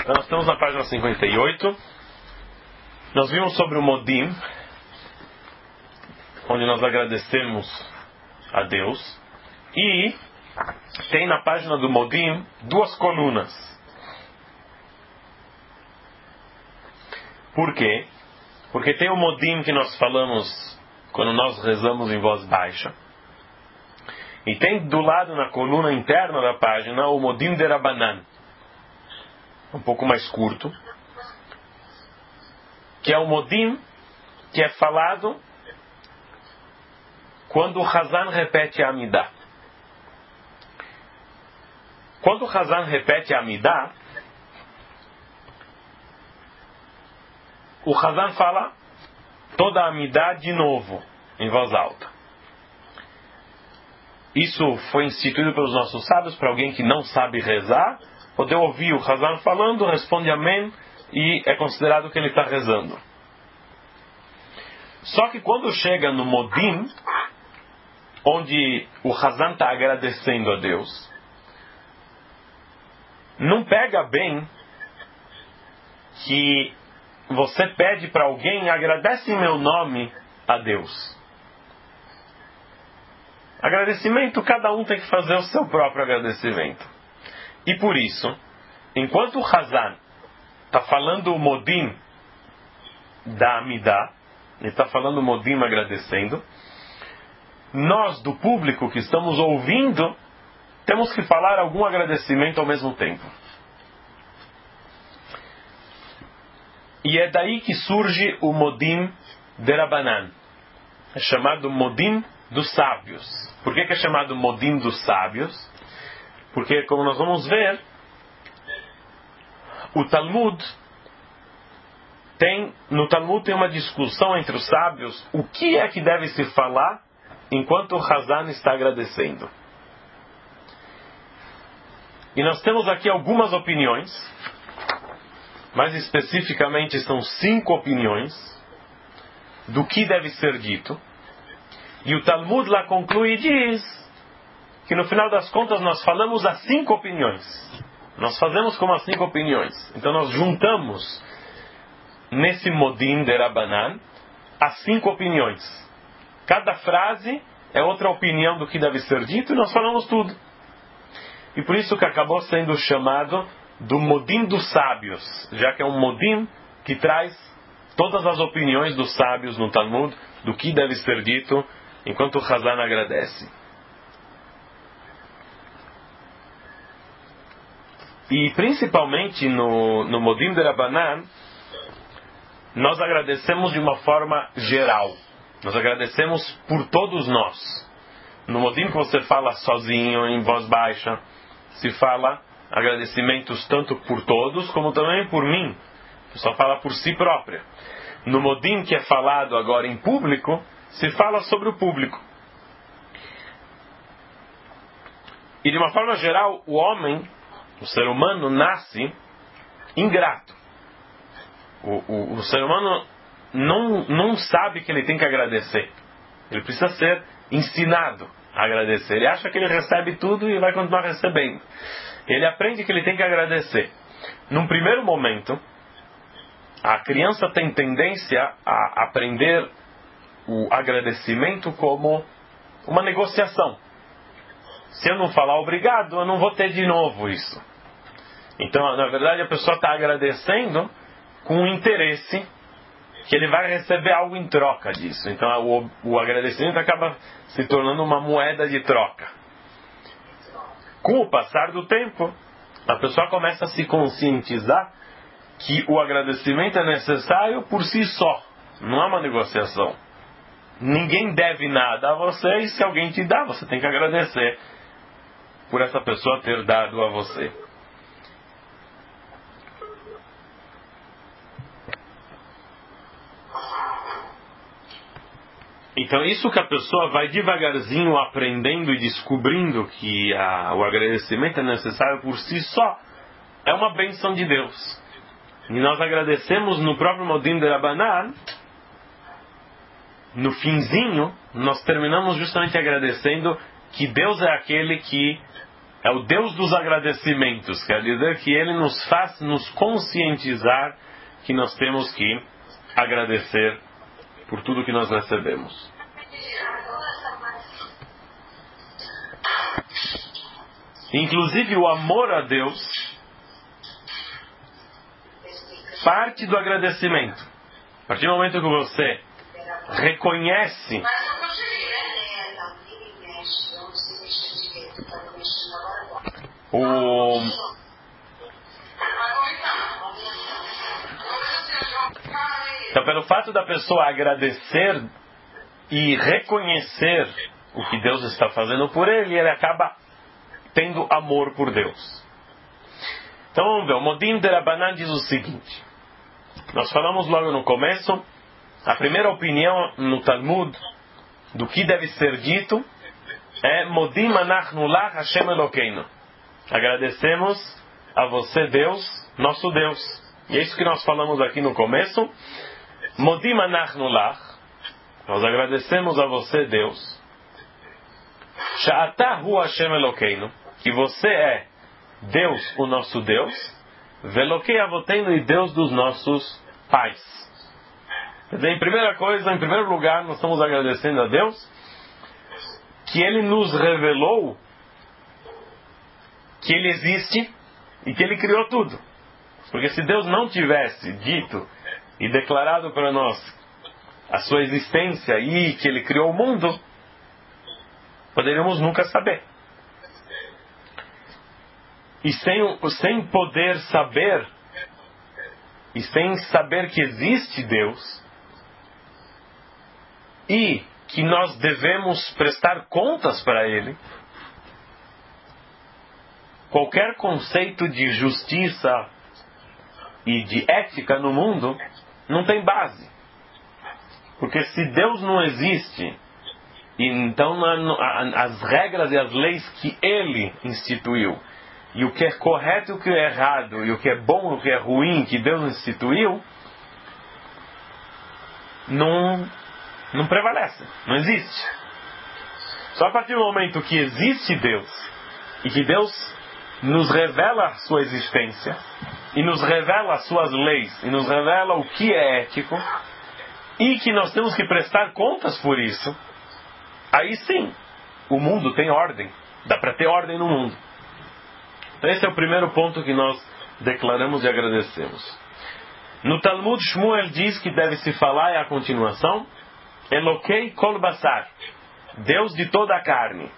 Nós estamos na página 58. Nós vimos sobre o Modim, onde nós agradecemos a Deus. E tem na página do Modim duas colunas. Por quê? Porque tem o Modim que nós falamos quando nós rezamos em voz baixa. E tem do lado, na coluna interna da página, o Modim de Rabanan, um pouco mais curto, que é o Modim que é falado quando o Hazan repete a Amidah. Quando o Hazan repete a Amidah, o Hazan fala toda a Amidah de novo, em voz alta. Isso foi instituído pelos nossos sábios para alguém que não sabe rezar, poder ouvir o Hazan falando, responde amém e é considerado que ele está rezando. Só que quando chega no Modim, onde o Hazan está agradecendo a Deus, não pega bem que você pede para alguém, agradece em meu nome a Deus. Agradecimento, cada um tem que fazer o seu próprio agradecimento. E por isso, enquanto o Hazan está falando o Modim da Amidah, ele está falando o Modim agradecendo, nós do público que estamos ouvindo, temos que falar algum agradecimento ao mesmo tempo. E é daí que surge o Modim de Rabanan. É chamado Modim dos sábios. Por que é chamado Modim dos sábios? Porque, como nós vamos ver, no Talmud tem uma discussão entre os sábios o que é que deve se falar enquanto o Hazan está agradecendo. E nós temos aqui algumas opiniões, mais especificamente são 5 opiniões do que deve ser dito. E o Talmud lá conclui e diz que no final das contas nós falamos as 5 opiniões. Nós fazemos como as 5 opiniões. Então nós juntamos nesse Modim de Rabanan as 5 opiniões. Cada frase é outra opinião do que deve ser dito e nós falamos tudo. E por isso que acabou sendo chamado do Modim dos sábios, já que é um Modim que traz todas as opiniões dos sábios no Talmud do que deve ser dito enquanto o Hazan agradece. E principalmente no Modim de Rabanan, nós agradecemos de uma forma geral. Nós agradecemos por todos nós. No Modim que você fala sozinho, em voz baixa, se fala agradecimentos tanto por todos como também por mim. A pessoa fala por si própria. No Modim que é falado agora em público, se fala sobre o público. E de uma forma geral, o homem, o ser humano, nasce ingrato. O ser humano não sabe que ele tem que agradecer. Ele precisa ser ensinado a agradecer. Ele acha que ele recebe tudo e vai continuar recebendo. Ele aprende que ele tem que agradecer. Num primeiro momento, a criança tem tendência a aprender o agradecimento como uma negociação. Se eu não falar obrigado, eu não vou ter de novo isso. Então, na verdade, a pessoa está agradecendo com um interesse que ele vai receber algo em troca disso. Então, o agradecimento acaba se tornando uma moeda de troca. Com o passar do tempo, a pessoa começa a se conscientizar que o agradecimento é necessário por si só. Não é uma negociação. Ninguém deve nada a você e se alguém te dá, você tem que agradecer por essa pessoa ter dado a você. Então isso que a pessoa vai devagarzinho aprendendo e descobrindo que o agradecimento é necessário por si só, é uma bênção de Deus. E nós agradecemos no próprio Modim de Rabanan, no finzinho, nós terminamos justamente agradecendo que Deus é aquele que é o Deus dos agradecimentos. Quer dizer que Ele nos faz nos conscientizar que nós temos que agradecer por tudo que nós recebemos. Inclusive o amor a Deus parte do agradecimento. A partir do momento que você reconhece Então, pelo fato da pessoa agradecer e reconhecer o que Deus está fazendo por ele acaba tendo amor por Deus. Então, vamos ver. O Modim de Rabbanan diz o seguinte. Nós falamos logo no começo, a primeira opinião no Talmud do que deve ser dito é Modim anachnu lach Hashem Elokeinu. Agradecemos a você, Deus, nosso Deus. E é isso que nós falamos aqui no começo. Modim anachnu lach. Nós agradecemos a você, Deus. Sha'ata hu Hashem Elokeinu. Que você é Deus, o nosso Deus. Velokei avoteinu, e Deus dos nossos pais. Quer dizer, em primeiro lugar, nós estamos agradecendo a Deus que Ele nos revelou que Ele existe e que Ele criou tudo. Porque se Deus não tivesse dito e declarado para nós a sua existência e que Ele criou o mundo, poderíamos nunca saber. E sem poder saber, e sem saber que existe Deus, e que nós devemos prestar contas para Ele, qualquer conceito de justiça e de ética no mundo não tem base. Porque se Deus não existe, então as regras e as leis que Ele instituiu, e o que é correto e o que é errado, e o que é bom e o que é ruim, que Deus instituiu, não prevalece, não existe. Só a partir do momento que existe Deus, e que Deus nos revela a sua existência, e nos revela as suas leis, e nos revela o que é ético, e que nós temos que prestar contas por isso, aí sim, o mundo tem ordem. Dá para ter ordem no mundo. Então esse é o primeiro ponto que nós declaramos e agradecemos. No Talmud, Shmuel diz que deve se falar, é a continuação, Elokei kol basar, Deus de toda a carne.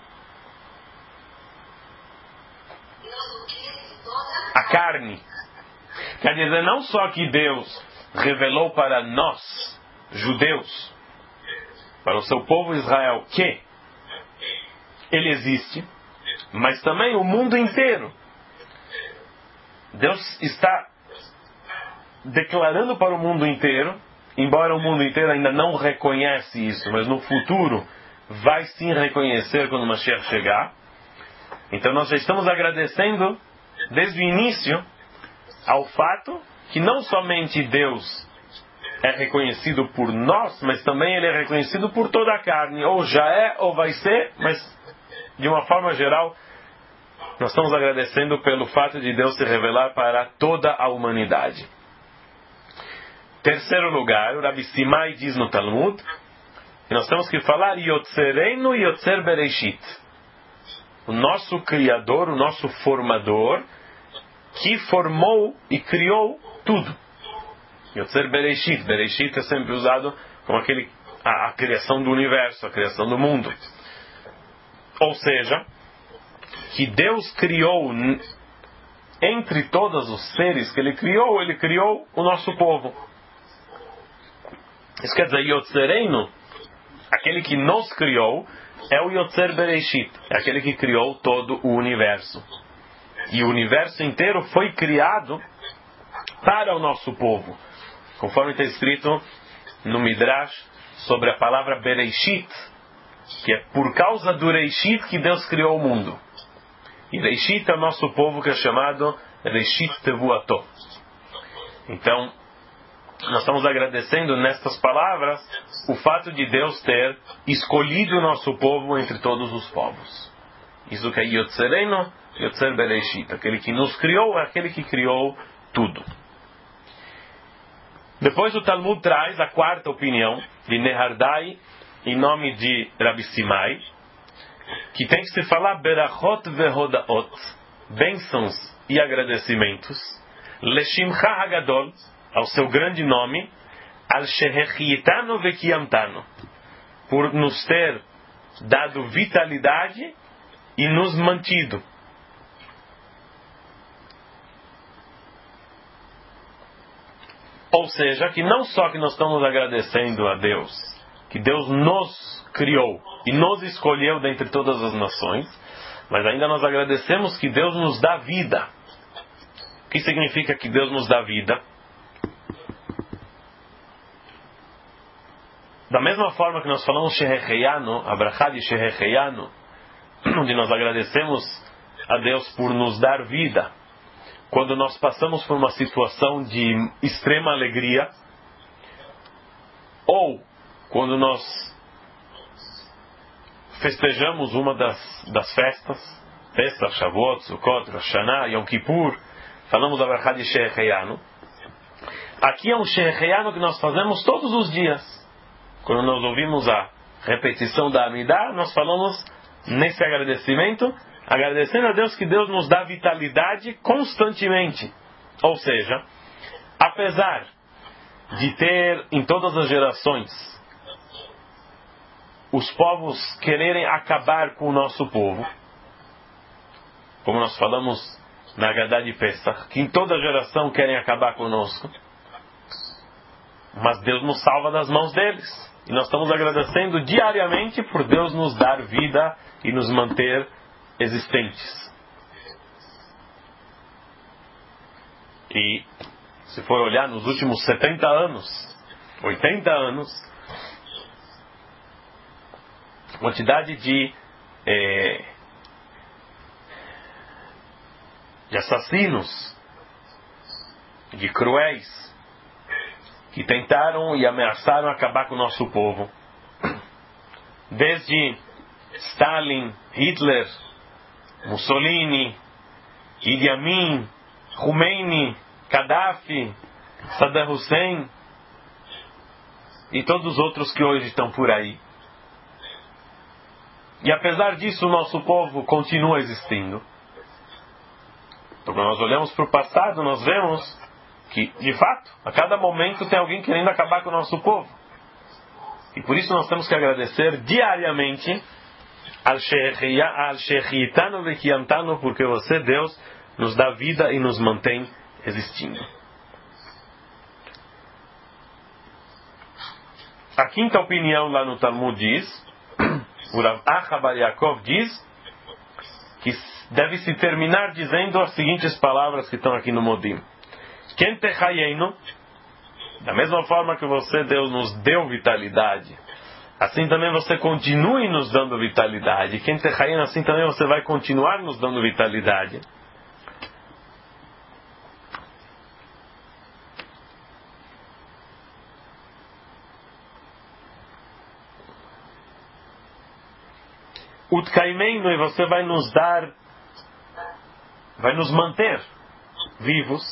A carne. Quer dizer, não só que Deus revelou para nós, judeus, para o seu povo Israel, que Ele existe, mas também o mundo inteiro. Deus está declarando para o mundo inteiro, embora o mundo inteiro ainda não reconhece isso, mas no futuro vai sim reconhecer quando o Mashiach chegar. Então nós já estamos agradecendo desde o início ao fato que não somente Deus é reconhecido por nós, mas também Ele é reconhecido por toda a carne, ou já é ou vai ser, mas de uma forma geral nós estamos agradecendo pelo fato de Deus se revelar para toda a humanidade. Terceiro lugar, o Rabi Simai diz no Talmud que nós temos que falar Yotzereinu Yotzer Bereshit, o nosso Criador, o nosso Formador, que formou e criou tudo. Yotzer Bereshit. Bereshit é sempre usado como a criação do universo, a criação do mundo. Ou seja, que Deus criou, entre todos os seres que Ele criou o nosso povo. Isso quer dizer, Yotzereinu, aquele que nos criou, é o Yotzer Bereshit, é aquele que criou todo o universo. E o universo inteiro foi criado para o nosso povo, conforme está escrito no Midrash sobre a palavra Bereshit, que é por causa do Reishit que Deus criou o mundo. E Reishit é o nosso povo, que é chamado Reishit Tevuato. Então, nós estamos agradecendo nestas palavras o fato de Deus ter escolhido o nosso povo entre todos os povos. Isso que é Yotzereno, Yotzer Bereshit. Aquele que nos criou é aquele que criou tudo. Depois o Talmud traz a quarta opinião de Nehardai, em nome de Rabi Simai, que tem que se falar Berachot vehodaot, bênçãos e agradecimentos, Leshimcha Hagadol, ao seu grande nome, Al Shehechietano Vekiamtano, por nos ter dado vitalidade e nos mantido. Ou seja, que não só que nós estamos agradecendo a Deus, que Deus nos criou e nos escolheu dentre todas as nações, mas ainda nós agradecemos que Deus nos dá vida. O que significa que Deus nos dá vida? Da mesma forma que nós falamos Shehecheyanu, a brachá de Shehecheyanu, onde nós agradecemos a Deus por nos dar vida, quando nós passamos por uma situação de extrema alegria, ou quando nós festejamos uma das festas, Pesach, Shavuot, Sukkot, Rosh Hashanah, Yom Kippur, falamos da brachá de Shehecheyanu. Aqui é um Shehecheyanu que nós fazemos todos os dias. Quando nós ouvimos a repetição da Amidah, nós falamos nesse agradecimento, agradecendo a Deus que Deus nos dá vitalidade constantemente. Ou seja, apesar de ter em todas as gerações os povos quererem acabar com o nosso povo, como nós falamos na Haggadah de Pesach, que em toda geração querem acabar conosco, mas Deus nos salva das mãos deles. E nós estamos agradecendo diariamente por Deus nos dar vida e nos manter existentes. E se for olhar nos últimos 70 anos, 80 anos, a quantidade de assassinos, de cruéis, que tentaram e ameaçaram acabar com o nosso povo. Desde Stalin, Hitler, Mussolini, Idi Amin, Khomeini, Gaddafi, Saddam Hussein e todos os outros que hoje estão por aí. E apesar disso, o nosso povo continua existindo. Então, quando nós olhamos para o passado, nós vemos que, de fato, a cada momento tem alguém querendo acabar com o nosso povo. E por isso nós temos que agradecer diariamente al Shechietano Vekiamtano, porque você, Deus, nos dá vida e nos mantém existindo. A quinta opinião lá no Talmud diz, o Rav Acha Bar Yaakov diz, que deve-se terminar dizendo as seguintes palavras que estão aqui no Modim. Ken techayenu, da mesma forma que você, Deus, nos deu vitalidade, assim também você continue nos dando vitalidade. Ken techayenu, assim também você vai continuar nos dando vitalidade. Utkaimeinu, e você vai nos dar, vai nos manter vivos.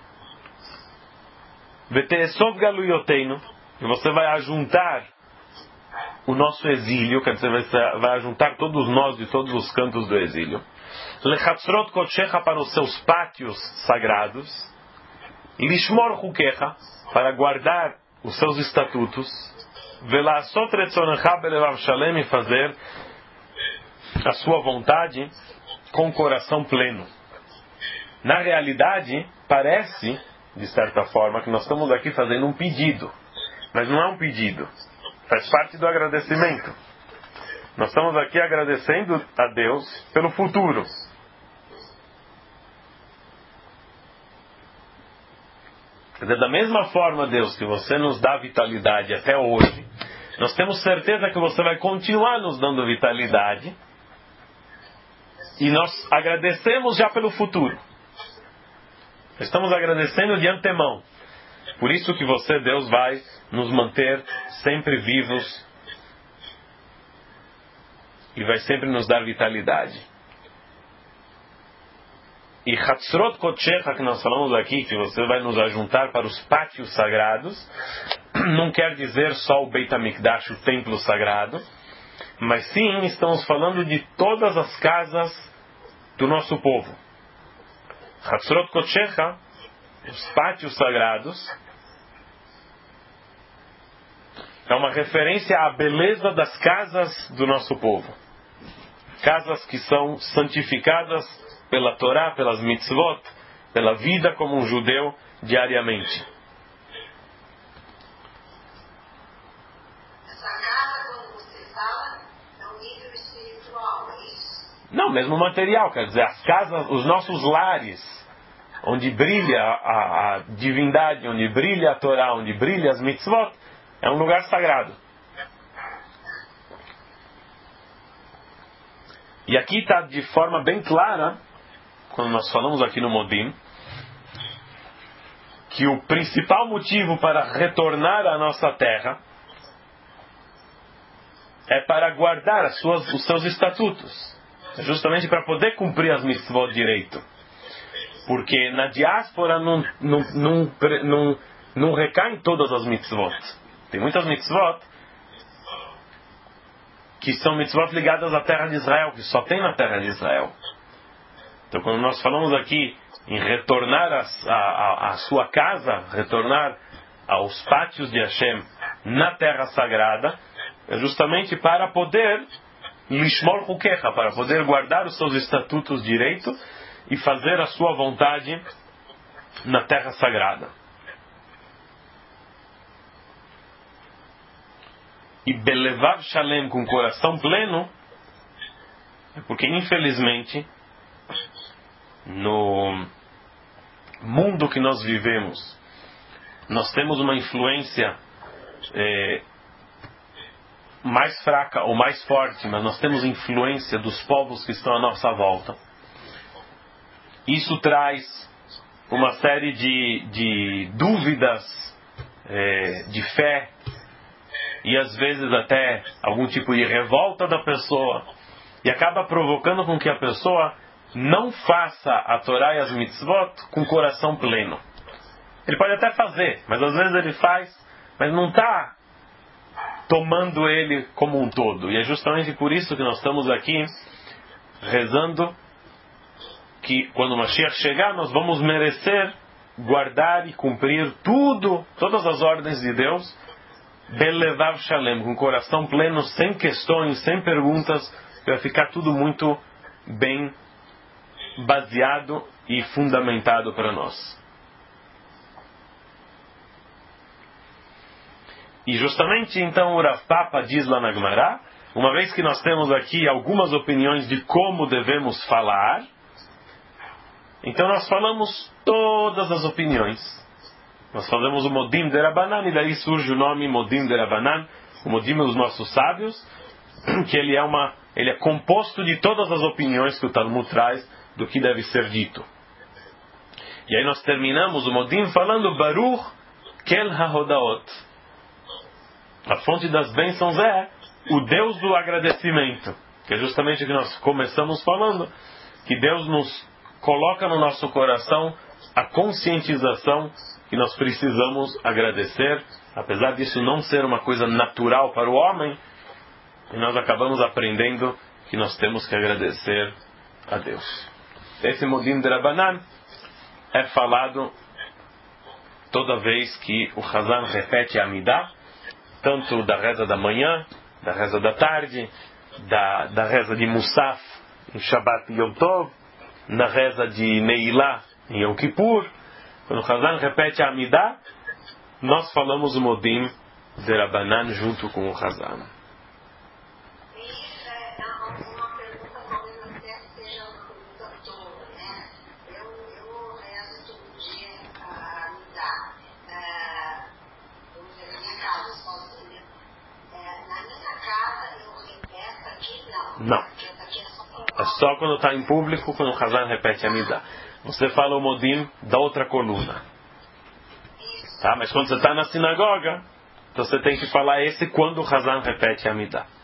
Veteesov galuyoteinu, e você vai ajuntar o nosso exílio, quer dizer, vai ajuntar todos nós de todos os cantos do exílio. Lechatzrot kodshecha, para os seus pátios sagrados. Lishmor hukecha, para guardar os seus estatutos. Velasot retzonecha belevav shalem, e fazer a sua vontade com o coração pleno. Na realidade, parece, de certa forma, que nós estamos aqui fazendo um pedido. Mas não é um pedido. Faz parte do agradecimento. Nós estamos aqui agradecendo a Deus pelo futuro. Quer dizer, da mesma forma, Deus, que você nos dá vitalidade até hoje, nós temos certeza que você vai continuar nos dando vitalidade. E nós agradecemos já pelo futuro. Estamos agradecendo de antemão. Por isso que você, Deus, vai nos manter sempre vivos e vai sempre nos dar vitalidade. E Hatzrot Kodshecha, que nós falamos aqui, que você vai nos ajuntar para os pátios sagrados, não quer dizer só o Beit HaMikdash, o templo sagrado, mas sim estamos falando de todas as casas do nosso povo. Hatzrot Kodshecha, os pátios sagrados, é uma referência à beleza das casas do nosso povo. Casas que são santificadas pela Torá, pelas mitzvot, pela vida como um judeu diariamente. Essa casa, quando você fala, é um nível espiritual, é isso? Não, mesmo material, quer dizer, as casas, os nossos lares, onde brilha a divindade, onde brilha a Torá, onde brilha as mitzvot, é um lugar sagrado. E aqui está de forma bem clara, quando nós falamos aqui no Modim, que o principal motivo para retornar à nossa terra é para guardar os seus estatutos. É justamente para poder cumprir as mitzvot direito. Porque na diáspora não recaem todas as mitzvot. Tem muitas mitzvot que são mitzvot ligadas à terra de Israel, que só tem na terra de Israel. Então, quando nós falamos aqui em retornar à sua casa, retornar aos pátios de Hashem na terra sagrada, é justamente para poder lishmor hukecha, para poder guardar os seus estatutos direito e fazer a sua vontade na terra sagrada. E belevav shalem, com coração pleno, é porque infelizmente no mundo que nós vivemos nós temos uma influência mais fraca ou mais forte, mas nós temos influência dos povos que estão à nossa volta. Isso traz uma série de dúvidas, de fé, e às vezes até algum tipo de revolta da pessoa, e acaba provocando com que a pessoa não faça a Torá e as mitzvot com o coração pleno. Ele pode até fazer, mas às vezes ele faz, mas não está tomando ele como um todo. E é justamente por isso que nós estamos aqui rezando que quando o Mashiach chegar, nós vamos merecer guardar e cumprir todas as ordens de Deus, belevav shalem, com o coração pleno, sem questões, sem perguntas, vai ficar tudo muito bem baseado e fundamentado para nós. E justamente então o Rav Papa diz lá na Gemara, uma vez que nós temos aqui algumas opiniões de como devemos falar, então nós falamos todas as opiniões. Nós falamos o Modim de Rabanan, e daí surge o nome Modim de Rabanan, o Modim dos nossos sábios, que ele é composto de todas as opiniões que o Talmud traz do que deve ser dito. E aí nós terminamos o Modim falando Baruch Kel HaHodaot. A fonte das bênçãos é o Deus do agradecimento, que é justamente o que nós começamos falando, que Deus nos coloca no nosso coração a conscientização que nós precisamos agradecer, apesar disso não ser uma coisa natural para o homem, e nós acabamos aprendendo que nós temos que agradecer a Deus. Esse Modim de Rabanan é falado toda vez que o Hazan repete a Amidah, tanto da reza da manhã, da reza da tarde, da reza de Musaf em Shabbat e Yom Tov, na reza de Neilá em Yom Kippur. Quando o Hazan repete a Amidah, nós falamos o Modim de Rabanan junto com o Hazan. Uma pergunta talvez até seja uma pergunta tola, né? Eu rezo todo dia a Amidah. Vamos dizer, na minha casa, sozinha. Na minha casa, eu repeto aqui, não. Não. Aqui é só É só quando está em público, quando o Hazan repete a Amidah. Você fala o Modim da outra coluna. Tá? Mas quando você está na sinagoga, então você tem que falar esse quando o Hazan repete a Amidah.